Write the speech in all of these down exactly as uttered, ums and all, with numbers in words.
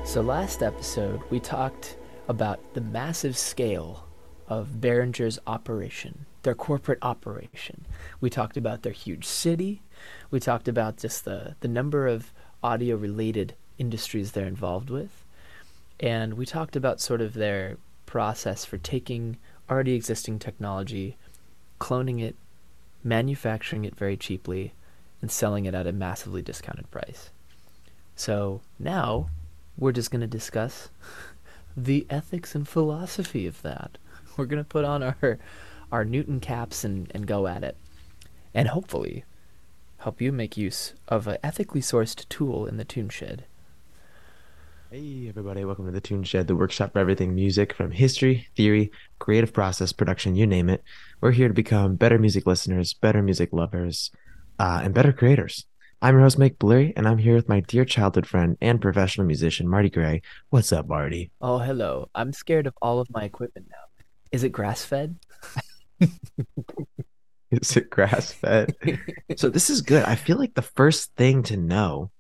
So, last episode, we talked about the massive scale of Behringer's operation, their corporate operation. We talked about their huge city. We talked about just the, the number of audio related industries they're involved with. And we talked about sort of their process for taking already existing technology, cloning it, manufacturing it very cheaply, and selling it at a massively discounted price. So now we're just going to discuss the ethics and philosophy of that. We're going to put on our our Newton caps and, and go at it. And hopefully help you make use of an ethically sourced tool in the Tune Shed. Hey everybody, welcome to the Tune Shed, the workshop for everything music, from history, theory, creative process, production, you name it. We're here to become better music listeners, better music lovers, uh, and better creators. I'm your host, Mike Blurry, and I'm here with my dear childhood friend and professional musician, Marty Gray. What's up, Marty? Oh, hello. I'm scared of all of my equipment now. Is it grass fed? Is it grass fed? So this is good. I feel like the first thing to know,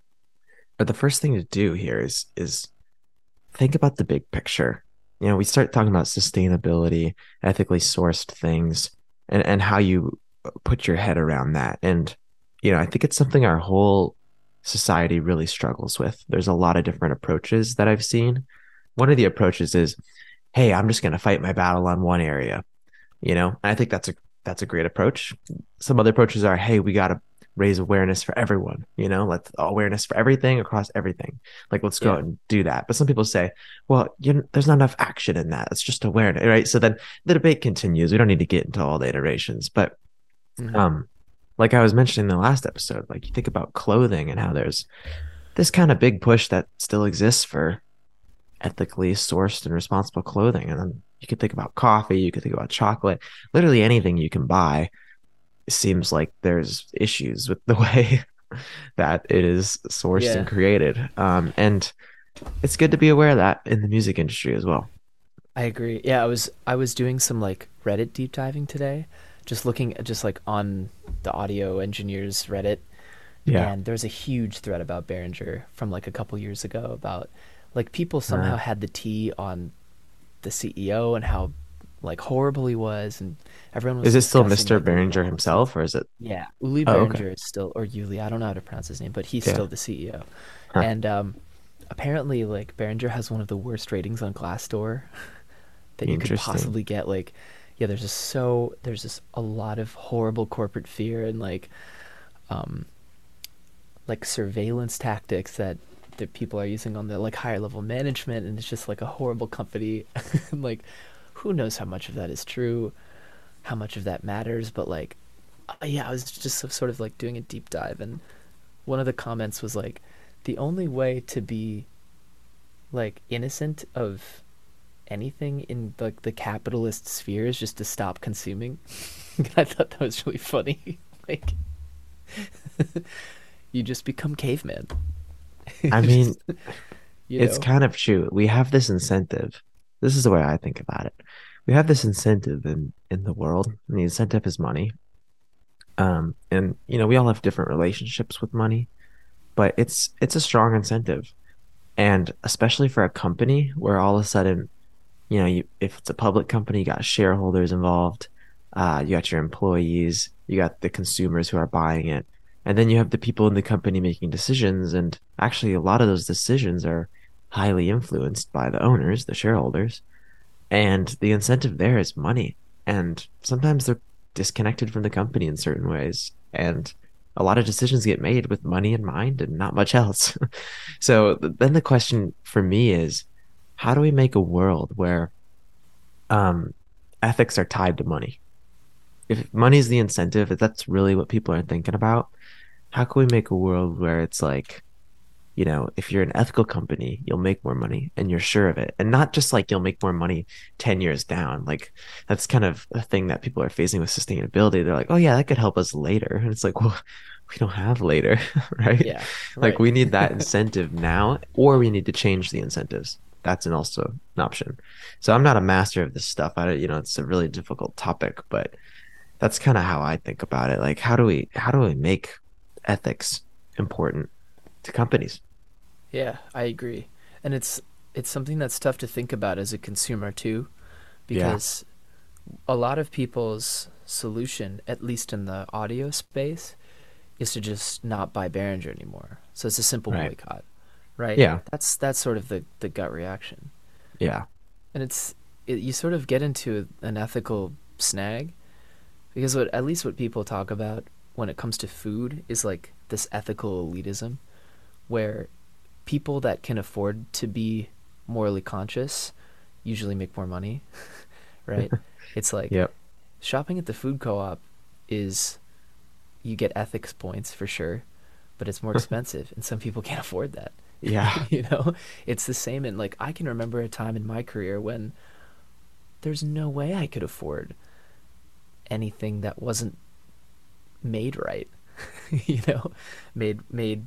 or the first thing to do here is is think about the big picture. You know, we start talking about sustainability, ethically sourced things, and and how you put your head around that. And you know, I think it's something our whole society really struggles with. There's a lot of different approaches that I've seen. One of the approaches is, hey, I'm just going to fight my battle on one area. You know, and I think that's a that's a great approach. Some other approaches are, hey, we got to raise awareness for everyone. You know, let's awareness for everything across everything. Like, let's go Yeah. out and do that. But some people say, well, you there's not enough action in that. It's just awareness, right? So then the debate continues. We don't need to get into all the iterations, but Mm-hmm. um, like I was mentioning in the last episode, like you think about clothing and how there's this kind of big push that still exists for ethically sourced and responsible clothing. And then you could think about coffee, you could think about chocolate, literally anything you can buy. It seems like there's issues with the way that it is sourced and Yeah, created. Um, and it's good to be aware of that in the music industry as well. I agree. Yeah, I was I was doing some like Reddit deep diving today, just looking at just like on the audio engineers Reddit, Yeah. and there's a huge thread about Behringer from like a couple years ago about like people Uh, somehow had the tea on the C E O and how like horrible he was, and everyone was is it still discussing mister like the Behringer realities. himself or is it? Yeah, Uli Oh, okay. Behringer is still, or Uli, I don't know how to pronounce his name, but he's Yeah. still the C E O. Huh. And um, apparently, like Behringer has one of the worst ratings on Glassdoor that you could Interesting. possibly get. Like, yeah, there's just so there's just a lot of horrible corporate fear and like um like surveillance tactics that that people are using on the like higher level management, and it's just like a horrible company. Like, who knows how much of that is true, how much of that matters, but like, uh, yeah, I was just so- sort of like doing a deep dive, and one of the comments was like, the only way to be like innocent of anything in like the capitalist sphere is just to stop consuming. I thought that was really funny. Like, you just become caveman. I mean, Just, you it's know. kind of true. We have this incentive. This is the way I think about it. We have this incentive in in the world, and the incentive is money. Um, and you know, we all have different relationships with money, but it's it's a strong incentive. And especially for a company where all of a sudden, you know, you if it's a public company, you got shareholders involved, uh, you got your employees, you got the consumers who are buying it, and then you have the people in the company making decisions. And actually, a lot of those decisions are highly influenced by the owners, the shareholders, and the incentive there is money. And sometimes they're disconnected from the company in certain ways. And a lot of decisions get made with money in mind and not much else. So then the question for me is, how do we make a world where um, ethics are tied to money? If money is the incentive, if that's really what people are thinking about, how can we make a world where it's like, you know, if you're an ethical company, you'll make more money and you're sure of it. And not just like you'll make more money ten years down. Like that's kind of a thing that people are facing with sustainability. They're like, oh, yeah, that could help us later. And it's like, well, we don't have later, right? Yeah, Like right. we need that incentive now, or we need to change the incentives. That's an also an option. So I'm not a master of this stuff. I, you know, it's a really difficult topic, but that's kind of how I think about it. Like, how do we, how do we make ethics important to companies? Yeah, I agree. And it's it's something that's tough to think about as a consumer too, Yeah. because a lot of people's solution, at least in the audio space, is to just not buy Behringer anymore. So it's a simple Right. boycott, right? Yeah. That's that's sort of the the gut reaction. Yeah. And it's it, you sort of get into an ethical snag because what at least what people talk about when it comes to food is like this ethical elitism where people that can afford to be morally conscious usually make more money, right? It's like Yep. shopping at the food co-op is you get ethics points for sure, but it's more expensive and some people can't afford that. Yeah. You know, it's the same in like I can remember a time in my career when there's no way I could afford anything that wasn't made right. You know, made made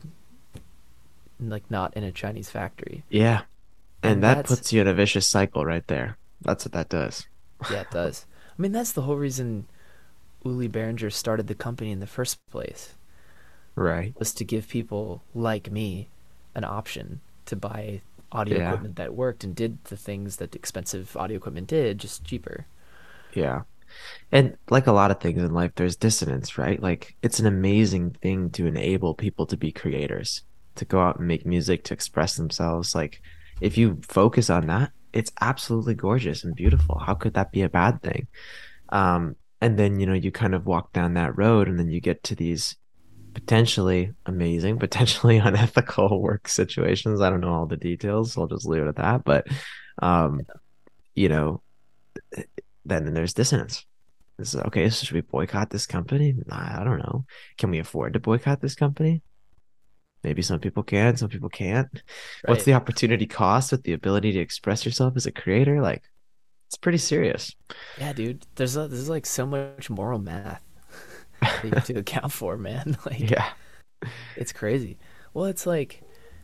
like not in a Chinese factory. Yeah. And And that that's puts you in a vicious cycle right there. That's what that does. yeah, it does. I mean, that's the whole reason Uli Behringer started the company in the first place Right. was to give people like me an option to buy audio Yeah. equipment that worked and did the things that expensive audio equipment did, just cheaper. Yeah. And like a lot of things in life, there's dissonance, right? Like it's an amazing thing to enable people to be creators, to go out and make music, to express themselves. Like if you focus on that, it's absolutely gorgeous and beautiful. How could that be a bad thing? Um, and then, you know, you kind of walk down that road and then you get to these potentially amazing, potentially unethical work situations. I don't know all the details, so I'll just leave it at that. But um, you know, then there's dissonance. This is okay. So should we boycott this company? Nah, I don't know. Can we afford to boycott this company? Maybe some people can, some people can't. What's Right. the opportunity cost with the ability to express yourself as a creator? Like, it's pretty serious. Yeah, dude. There's a, there's like so much moral math that you have to account for, man. Like Yeah. it's crazy. Well, it's like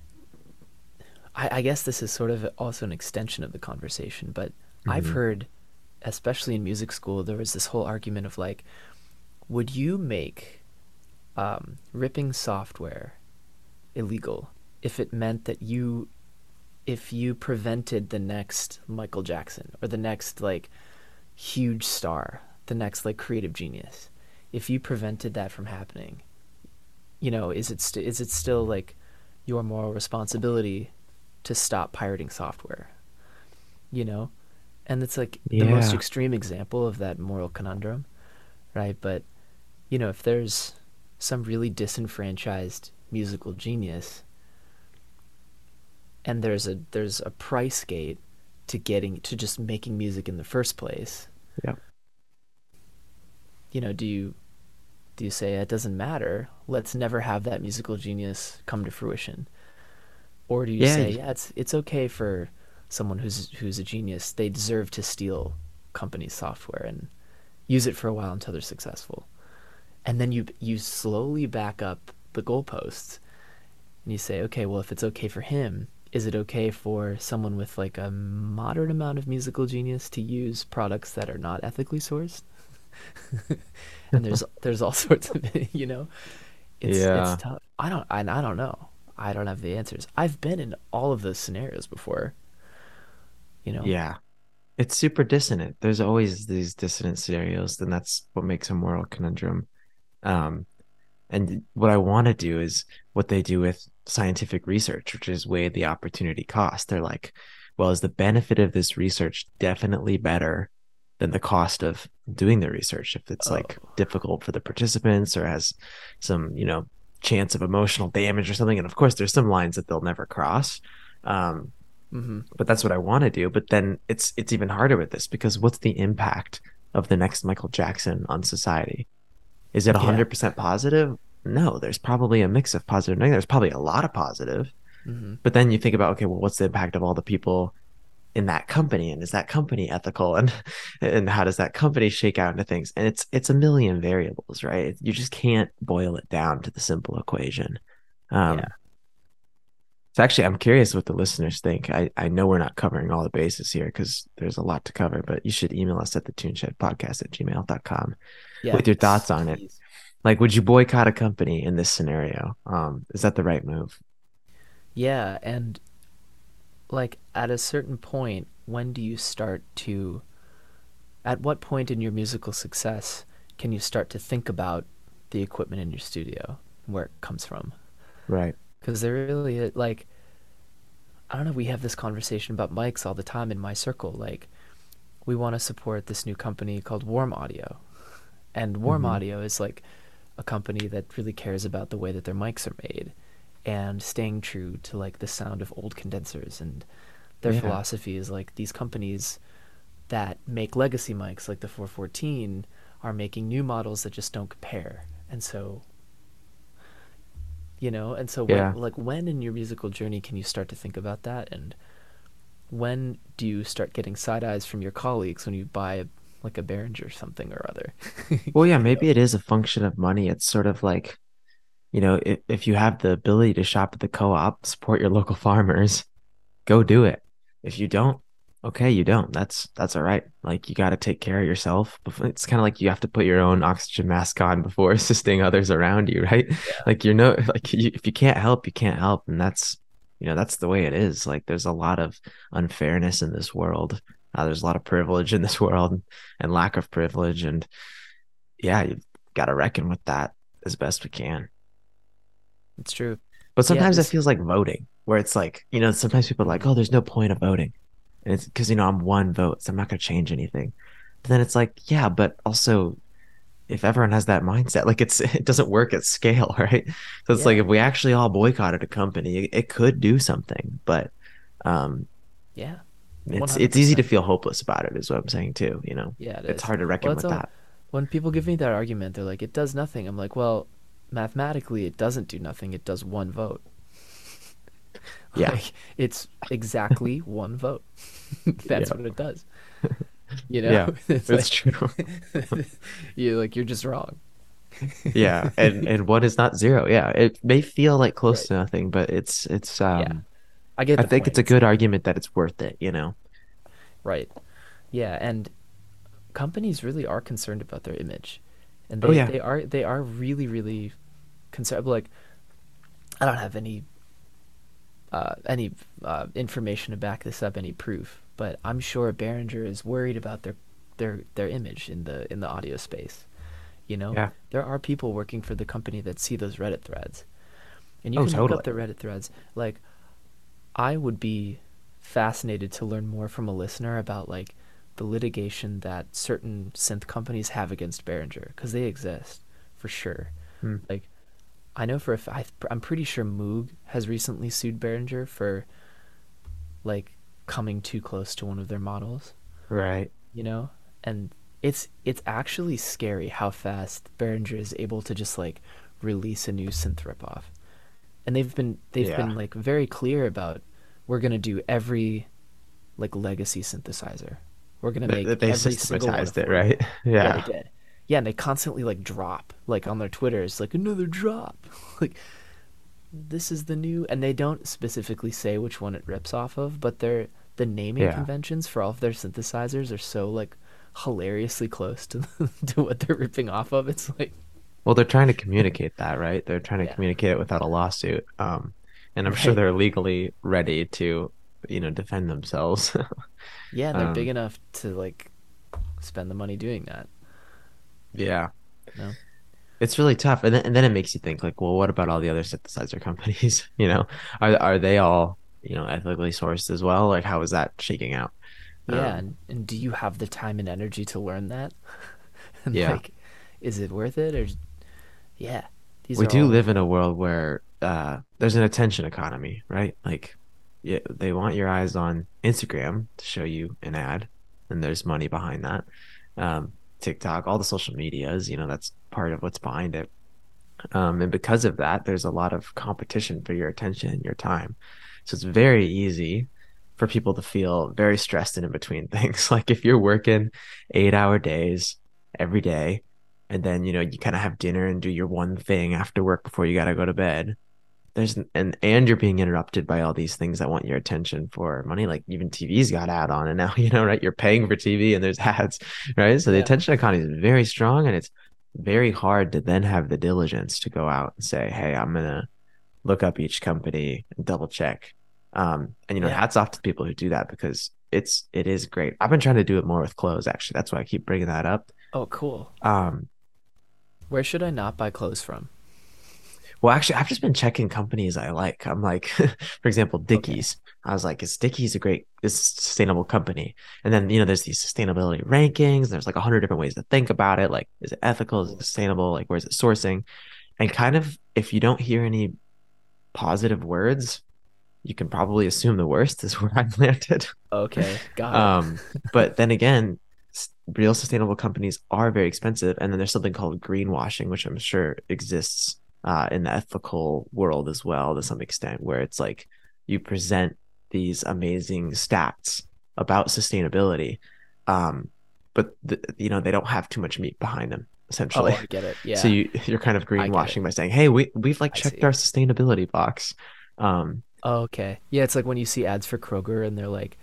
I, I guess this is sort of also an extension of the conversation, but I've Mhm. heard, especially in music school, there was this whole argument of like, would you make um, ripping software illegal if it meant that you if you prevented the next Michael Jackson or the next like huge star, the next like creative genius, if you prevented that from happening, you know, is it st- is it still like your moral responsibility to stop pirating software? You know, and it's like the most Yeah. extreme example of that moral conundrum, right? But you know, if there's some really disenfranchised musical genius and there's a there's a price gate to getting to just making music in the first place, Yeah. you know, do you do you say it doesn't matter, let's never have that musical genius come to fruition? Or do you Yeah. say, yeah, it's it's okay for someone who's who's a genius, they deserve to steal companies' software and use it for a while until they're successful. And then you you slowly back up the goalposts and you say, okay, well, if it's okay for him, is it okay for someone with like a moderate amount of musical genius to use products that are not ethically sourced? And there's there's all sorts of you know, it's it's Yeah. tough. I don't I, I don't know. I don't have the answers. I've been in all of those scenarios before, you know. Yeah. It's super dissonant. There's always these dissonant scenarios, and that's what makes a moral conundrum. Um, And what I want to do is what they do with scientific research, which is weigh the opportunity cost. They're like, well, is the benefit of this research definitely better than the cost of doing the research? If it's Oh. like difficult for the participants or has some, you know, chance of emotional damage or something. And of course, there's some lines that they'll never cross. Um, Mm-hmm. but that's what I want to do. But then it's it's even harder with this because what's the impact of the next Michael Jackson on society? Is it Yeah. one hundred percent positive? No, there's probably a mix of positive and negative. There's probably a lot of positive. Mm-hmm. But then you think about, okay, well, what's the impact of all the people in that company? And is that company ethical? And and how does that company shake out into things? And it's it's a million variables, right? You just can't boil it down to the simple equation. Yeah. Um, so actually, I'm curious what the listeners think. I, I know we're not covering all the bases here because there's a lot to cover, but you should email us at the tuneshed podcast at gmail dot com with your Yes. thoughts on it. Please. Like, would you boycott a company in this scenario? Um, is that the right move? Yeah, and like at a certain point, when do you start to, at what point in your musical success can you start to think about the equipment in your studio, where it comes from? Right. Because there really is, like, I don't know, we have this conversation about mics all the time in my circle. Like, we want to support this new company called Warm Audio. And Warm Hmm. Audio is like a company that really cares about the way that their mics are made and staying true to like the sound of old condensers. And their Yeah. philosophy is like these companies that make legacy mics like the four fourteen are making new models that just don't compare. And so, you know, and so when Yeah. like when in your musical journey can you start to think about that, and when do you start getting side eyes from your colleagues when you buy a, like a Behringer or something or other? Well, yeah, You know? maybe it is a function of money. It's sort of like, you know, if, if you have the ability to shop at the co-op, support your local farmers, go do it. If you don't, okay, you don't. That's that's all right. Like you got to take care of yourself. Before, it's kind of like you have to put your own oxygen mask on before assisting others around you, right? Yeah. Like you're no like you, if you can't help, you can't help, and that's you know that's the way it is. Like there's a lot of unfairness in this world. Uh, there's a lot of privilege in this world and lack of privilege, and yeah, you've got to reckon with that as best we can. It's true. But Yeah, sometimes it this feels like voting, where it's like, you know, sometimes people are like, oh, there's no point of voting. And it's because, you know, I'm one vote, so I'm not going to change anything. But then it's like, yeah, but also if everyone has that mindset, like it's, it doesn't work at scale, right? So it's like yeah. if we actually all boycotted a company, it, it could do something. But um, Yeah. it's, it's easy to one hundred percent. feel hopeless about it, is what I'm saying too. You know, Yeah, it it's is. hard to Well, reckon it's with all that. when people give me that argument, they're like, it does nothing. I'm like, well, mathematically, it doesn't do nothing. It does one vote. Yeah. Like, it's exactly one vote. That's Yeah. what it does. You know, Yeah. it's It's like true. you like you're just wrong. Yeah, and and one is not zero. Yeah, it may feel like close Right. to nothing, but it's it's Yeah. um I get I the think point. it's a It's good like argument that it's worth it, you know. right. Yeah, and companies really are concerned about their image, and Oh they yeah. they are they are really really concerned. Like, I don't have any uh, any uh, information to back this up, any proof, but I'm sure Behringer is worried about their their their image in the in the audio space. You know, Yeah. there are people working for the company that see those Reddit threads, and you Oh, can look up totally. the Reddit threads. Like, I would be fascinated to learn more from a listener about like the litigation that certain synth companies have against Behringer, because they exist for sure. Hmm. Like, I know for a f- I, I'm pretty sure Moog has recently sued Behringer for like coming too close to one of their models, Right. you know? And it's it's actually scary how fast Behringer is able to just like release a new synth ripoff. And they've been they've Yeah. been like very clear about, we're gonna do every like legacy synthesizer. We're gonna They, make they every single one systematized it, affordable. right? Yeah, they Yeah. did. Yeah, and they constantly like drop like on their Twitters like another drop. Like, this is the new, and they don't specifically say which one it rips off of, but they're the naming Yeah. conventions for all of their synthesizers are so like hilariously close to to what they're ripping off of. It's like, Well, they're trying to communicate that, right? They're trying to yeah, communicate it without a lawsuit. Um, and I'm sure right. they're legally ready to, you know, defend themselves. Yeah, and they're big Um, enough to like spend the money doing that. yeah. No. It's really tough. And then, and then it makes you think like, well, what about all the other synthesizer companies? You know, are are they all, you know, ethically sourced as well? Like how is that shaking out? Yeah, Um, and, and do you have the time and energy to learn that? And yeah. like, is it worth it? Or yeah, these We are do all live in a world where uh there's an attention economy, right? Like yeah, they want your eyes on Instagram to show you an ad, and there's money behind that. Um, TikTok, all the social medias, you know, that's part of what's behind it. Um, and because of that, there's a lot of competition for your attention and your time. So it's very easy for people to feel very stressed and in between things. Like if you're working eight hour days every day, and then, you know, you kind of have dinner and do your one thing after work before you got to go to bed. There's and and you're being interrupted by all these things that want your attention for money. Like even T V's got ad on, and now you know, right? You're paying for T V and there's ads, right? So the yeah. attention economy is very strong, and it's very hard to then have the diligence to go out and say, "Hey, I'm gonna look up each company and double check." Um, and you know, Yeah. hats off to the people who do that because it's it is great. I've been trying to do it more with clothes, actually. That's why I keep bringing that up. Oh, cool. Um, Where should I not buy clothes from? well, actually, I've just been checking companies I like. I'm like, for example, Okay. Dickies. I was like, is Dickies a great, is sustainable company? And then, you know, there's these sustainability rankings. There's like a hundred different ways to think about it. Like, is it ethical? Is it Cool. sustainable? Like, where's it sourcing? And kind of, if you don't hear any positive words, you can probably assume the worst is where I landed. Okay, got it. Um, but then again, real sustainable companies are very expensive. And then there's something called greenwashing, which I'm sure exists uh, in the ethical world as well to some extent, where it's like you present these amazing stats about sustainability, um, but the, you know they don't have too much meat behind them Oh, essentially. I get it. So Yeah, you you're kind of I get it. greenwashing by saying, "Hey, we we've like I checked see. our sustainability box." Um, Okay. Yeah, it's like when you see ads for Kroger and they're like,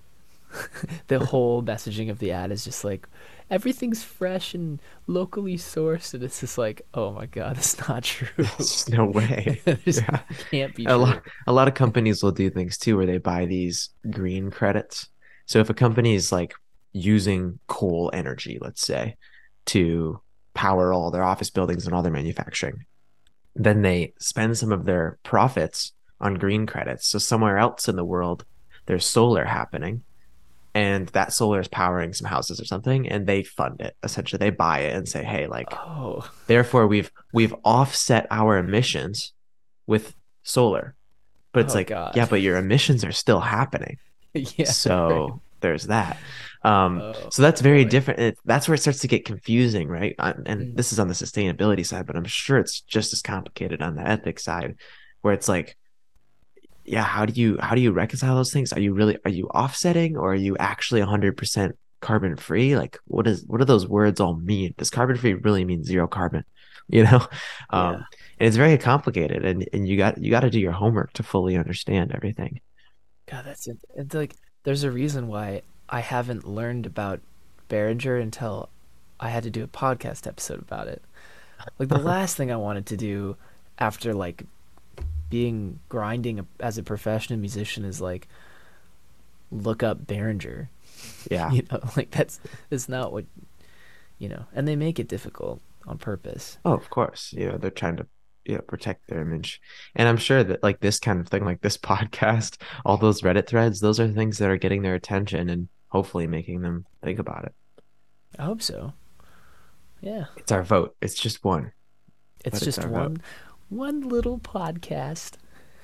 the whole messaging of the ad is just like, everything's fresh and locally sourced, and it's just like, oh my God, that's not true. there's just no way. There's, Yeah. it can't be a true. lot a lot of companies will do things too where they buy these green credits. So if a company is like using coal energy, let's say, to power all their office buildings and all their manufacturing, then they spend some of their profits on green credits. So somewhere else in the world, there's solar happening and that solar is powering some houses or something and they fund it. Essentially, they buy it and say, "Hey, like Oh, therefore we've we've offset our emissions with solar." But it's oh like, yeah, God. but your emissions are still happening. Yeah, right. So there's that. Um, Oh so that's very boy. different. It, that's where it starts to get confusing, right? Uh, and Mm. this is on the sustainability side, but I'm sure it's just as complicated on the ethics side, where it's like, yeah, how do you how do you reconcile those things? Are you really are you offsetting or are you actually one hundred percent carbon free? Like, what is what do those words all mean? Does carbon free really mean zero carbon? You know, Yeah. um, and it's very complicated, and and you got you got to do your homework to fully understand everything. God, that's it. It's like there's a reason why I haven't learned about Behringer until I had to do a podcast episode about it. Like the last thing I wanted to do after like being grinding as a professional musician is like look up Behringer. Yeah. You know, like that's that's not what you know. And they make it difficult on purpose. Oh, of course. You know, they're trying to, you know, protect their image. And I'm sure that like this kind of thing, like this podcast, all those Reddit threads, those are things that are getting their attention and hopefully making them think about it. I hope so. Yeah. It's our vote. It's just one, It's but it's just our vote. one one little podcast.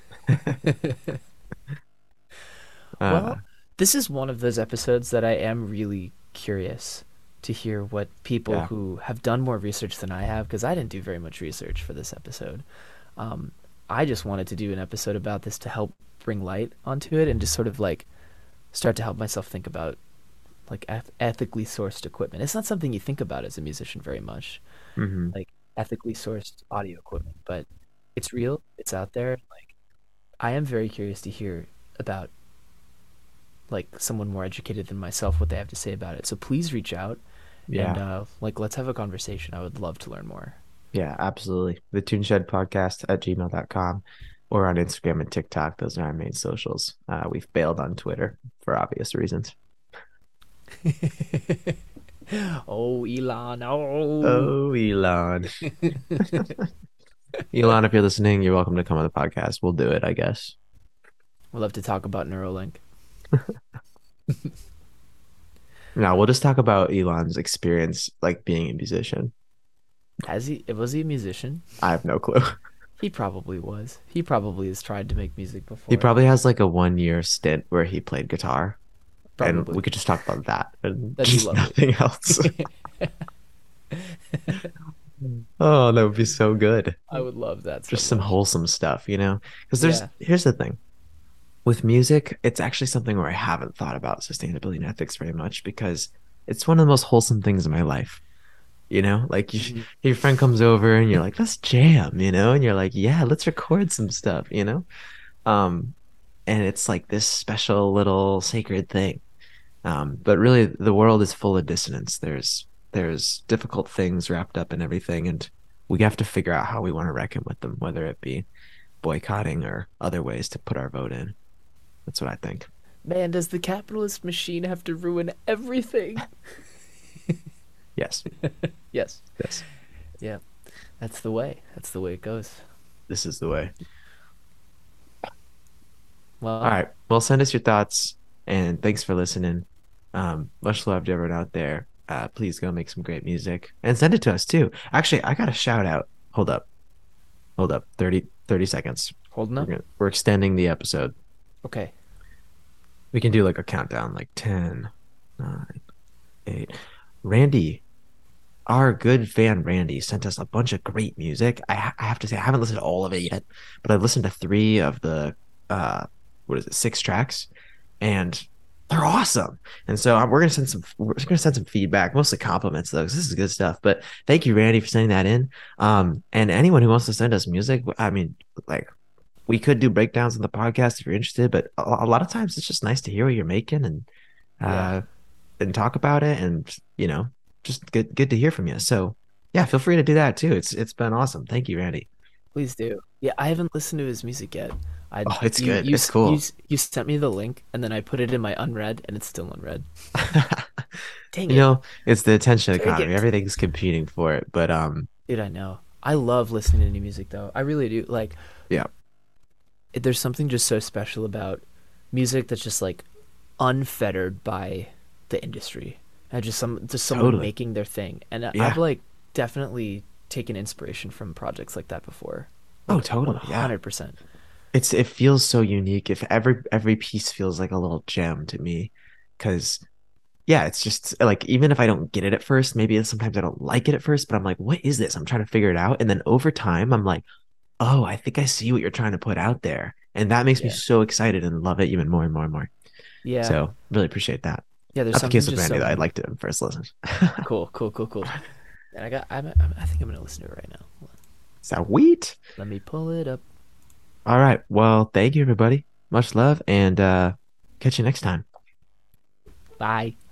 Uh, Well, this is one of those episodes that I am really curious to hear what people yeah. who have done more research than I have, because I didn't do very much research for this episode. Um, I just wanted to do an episode about this to help bring light onto it and just sort of like start to help myself think about like eth- ethically sourced equipment. It's not something you think about as a musician very much, Hmm. like ethically sourced audio equipment, but it's real, it's out there. Like I am very curious to hear about like someone more educated than myself what they have to say about it. So please reach out and Yeah. uh like let's have a conversation. I would love to learn more. Yeah, absolutely. The Toon Shed podcast at gmail dot com or on Instagram and TikTok. Those are our main socials. Uh, we've bailed on Twitter for obvious reasons. Oh, Elon. Oh. Oh, Elon. Elon, if you're listening, you're welcome to come on the podcast. We'll do it, I guess. We'd love to talk about Neuralink. Now we'll just talk about Elon's experience like being a musician. Has he was he a musician? I have no clue. He probably was. He probably has tried to make music He before. probably has like a one year stint where he played guitar, and Probably. we could just talk about that and That'd be just lovely. nothing else. Oh, that would be so good. I would love that so Just some much. wholesome stuff, you know? Because there's Yeah. here's the thing. With music, it's actually something where I haven't thought about sustainability and ethics very much because it's one of the most wholesome things in my life. You know, like you, Mhm. your friend comes over and you're like, let's jam, you know, and you're like, yeah, let's record some stuff, you know? Um, and it's like this special little sacred thing. Um, but really the world is full of dissonance. There's there's difficult things wrapped up in everything, and we have to figure out how we want to reckon with them, whether it be boycotting or other ways to put our vote in. That's what I think. Man, does the capitalist machine have to ruin everything? Yes. Yes. Yes. Yeah. That's the way. That's the way it goes. This is the way. All Well, right. Well, send us your thoughts and thanks for listening. Um, much love to everyone out there. Uh, please go make some great music and send it to us too. Actually, I got a shout out. Hold up. Hold up. thirty thirty seconds. holding We're up. gonna, we're extending the episode. Okay. We can do like a countdown, like ten, nine, eight. Randy, our good fan Randy sent us a bunch of great music. I, ha- I have to say, I haven't listened to all of it yet, but I've listened to three of the, uh, what is it, six tracks, and they're awesome. And so um, we're gonna send some, we're gonna send some feedback, mostly compliments though, 'cause this is good stuff. But thank you, Randy, for sending that in. Um, and anyone who wants to send us music, I mean, like we could do breakdowns in the podcast if you're interested, but a, a lot of times it's just nice to hear what you're making and Yeah. uh and talk about it and you know just good good to hear from you. So yeah, feel free to do that too. It's it's been awesome. Thank you, Randy. Please do. Yeah, I haven't listened to his music yet. I Oh, it's you good. you It's s- you cool. s- you sent me the link and then I put it in my unread and it's still unread. Dang You it. know, it's the attention Dang economy. it. Everything's competing for it. But um Dude, I know. I love listening to new music though. I really do. Like yeah, it, there's something just so special about music that's just like unfettered by the industry and just some just someone totally. making their thing. And I- I've Yeah. like definitely taken inspiration from projects like that before. Oh, Like totally. Yeah. one hundred percent. It's it feels so unique. If every every piece feels like a little gem to me, because yeah, it's just like even if I don't get it at first, maybe sometimes I don't like it at first, but I'm like, what is this? I'm trying to figure it out. And then over time, I'm like, oh, I think I see what you're trying to put out there. And that makes me Yeah. so excited and love it even more and more and more. Yeah. So really appreciate that. Yeah, there's Not the something case with just Randy so though. I'd unique. like to first listen. Cool, cool, cool, cool. And I got I'm, I'm I think I'm going to listen to it right now. Hold on. Is that wheat? Let me pull it up. All right. Well, thank you everybody. Much love and uh catch you next time. Bye.